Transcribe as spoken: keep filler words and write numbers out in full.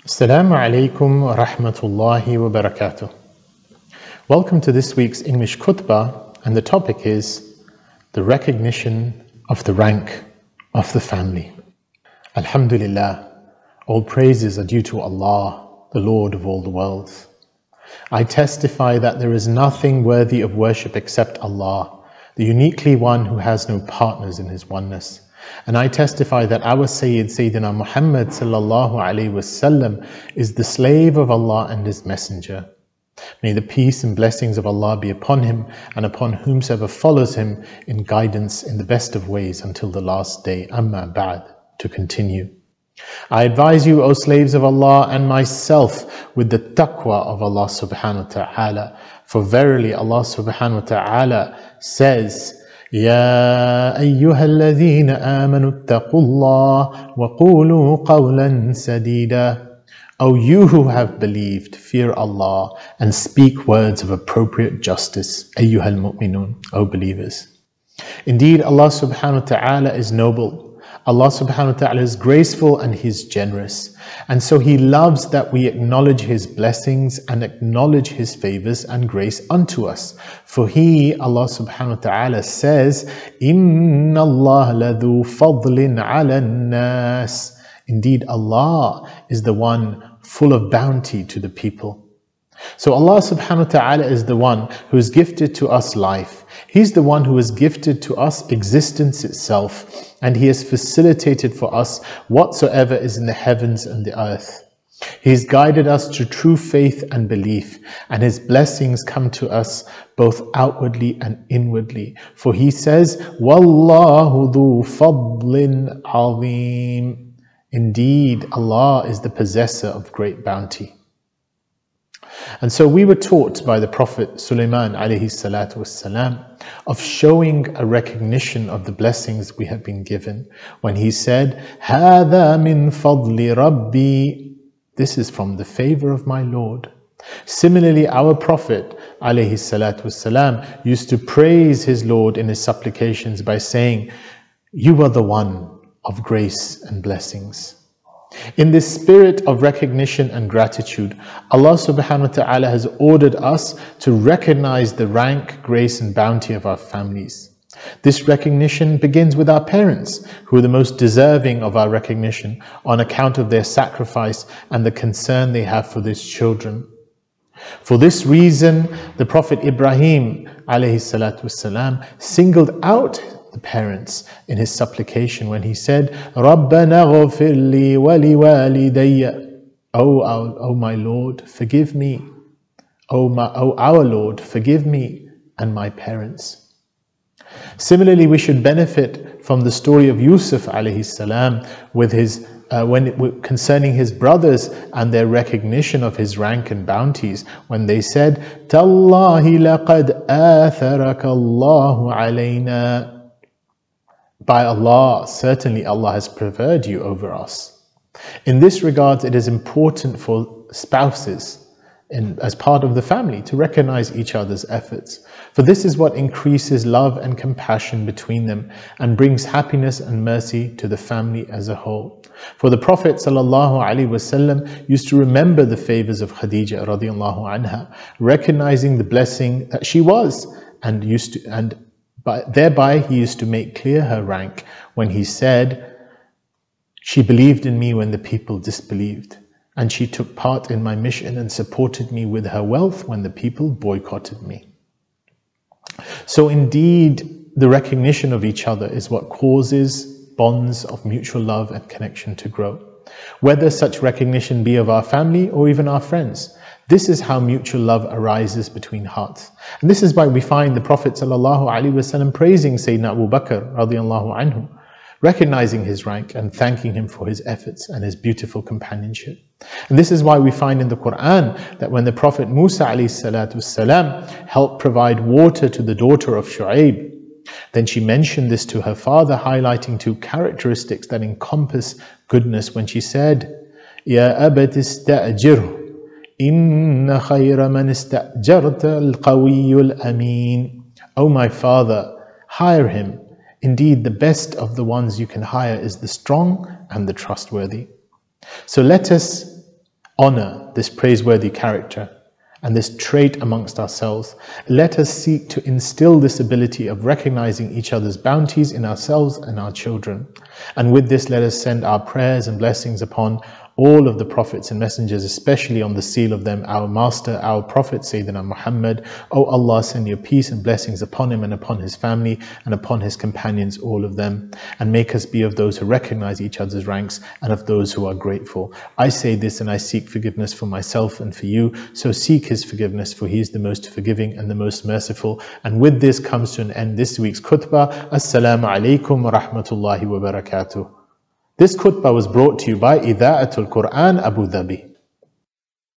Assalamu alaikum wa rahmatullahi wa barakatuh. Welcome to this week's English khutbah, and the topic is the recognition of the rank of the family. Alhamdulillah, all praises are due to Allah, the Lord of all the worlds. I testify that there is nothing worthy of worship except Allah, the uniquely one who has no partners in His oneness. And I testify that our Sayyid Sayyidina Muhammad sallallahu alayhi wasallam is the slave of Allah and His messenger. May the peace and blessings of Allah be upon him and upon whomsoever follows him in guidance in the best of ways until the last day. Amma ba'd, to continue. I advise you, O slaves of Allah, and myself with the taqwa of Allah subhanahu wa ta'ala. For verily Allah subhanahu wa ta'ala says, يا أيها الذين آمنوا اتقوا الله وقولوا قولا سديدا. O you who have believed, fear Allah and speak words of appropriate justice. أيها المؤمنون, O believers. Indeed, Allah subhanahu wa ta'ala is noble. Allah subhanahu wa ta'ala is graceful and He's generous. And so He loves that we acknowledge His blessings and acknowledge His favors and grace unto us. For He, Allah subhanahu wa ta'ala, says, إِنَّ اللَّهَ لَذُو فَضْلٍ عَلَى النَّاسِ. Indeed, Allah is the one full of bounty to the people. So Allah subhanahu wa ta'ala is the one who has gifted to us life. He's the one who has gifted to us existence itself, and He has facilitated for us whatsoever is in the heavens and the earth. He's guided us to true faith and belief, and His blessings come to us both outwardly and inwardly. For He says, وَاللَّهُ ذُو فَضْلٍ عَظِيمٍ. Indeed, Allah is the possessor of great bounty. And so we were taught by the Prophet Sulaiman alayhi salatu wassalam of showing a recognition of the blessings we have been given when he said, هَذَا مِن فَضْلِ رَبِّي. This is from the favor of my Lord. Similarly, our Prophet alayhi salatu wassalam used to praise his Lord in his supplications by saying, You are the one of grace and blessings. In this spirit of recognition and gratitude, Allah subhanahu wa ta'ala has ordered us to recognize the rank, grace and bounty of our families. This recognition begins with our parents, who are the most deserving of our recognition on account of their sacrifice and the concern they have for their children. For this reason, the Prophet Ibrahim alayhi salatu wasalam singled out the parents in his supplication when he said, رَبَّنَا غَفِرْ لِي وَلِوَالِدَيَّ. O, O my Lord, forgive me. O, my, O our Lord, forgive me and my parents. Similarly, we should benefit from the story of Yusuf alayhi salam with his Uh, when it, concerning his brothers and their recognition of his rank and bounties, when they said, تَاللَّهِ لَقَدْ آثَرَكَ اللَّهُ عَلَيْنَا. By Allah, certainly Allah has preferred you over us. In this regard, it is important for spouses in, as part of the family to recognize each other's efforts. For this is what increases love and compassion between them and brings happiness and mercy to the family as a whole. For the Prophet ﷺ used to remember the favors of Khadija radiallahu anha, recognizing the blessing that she was, and used to, and by, thereby he used to make clear her rank when he said, She believed in me when the people disbelieved, and she took part in my mission and supported me with her wealth when the people boycotted me. So indeed, the recognition of each other is what causes bonds of mutual love and connection to grow. Whether such recognition be of our family or even our friends, this is how mutual love arises between hearts. And this is why we find the Prophet ﷺ praising Sayyidina Abu Bakr radiallahu anhu, recognizing his rank and thanking him for his efforts and his beautiful companionship. And this is why we find in the Quran that when the Prophet Musa alayhi salatu wasalam helped provide water to the daughter of Shu'aib, then she mentioned this to her father, highlighting two characteristics that encompass goodness when she said, Ya abat ista'jirhu, inna khayra man ista'jarta al-qawiyyul ameen. O my father, hire him. Indeed, the best of the ones you can hire is the strong and the trustworthy. So let us honor this praiseworthy character and this trait amongst ourselves. Let us seek to instill this ability of recognizing each other's bounties in ourselves and our children. And with this, let us send our prayers and blessings upon all of the prophets and messengers, especially on the seal of them, our master, our prophet, Sayyidina Muhammad. O Allah, send your peace and blessings upon him and upon his family and upon his companions, all of them. And make us be of those who recognize each other's ranks and of those who are grateful. I say this and I seek forgiveness for myself and for you. So seek his forgiveness, for he is the most forgiving and the most merciful. And with this comes to an end this week's khutbah. Assalamu alaikum wa rahmatullahi wa barakatuh. This khutbah was brought to you by Ida'atul Quran Abu Dhabi.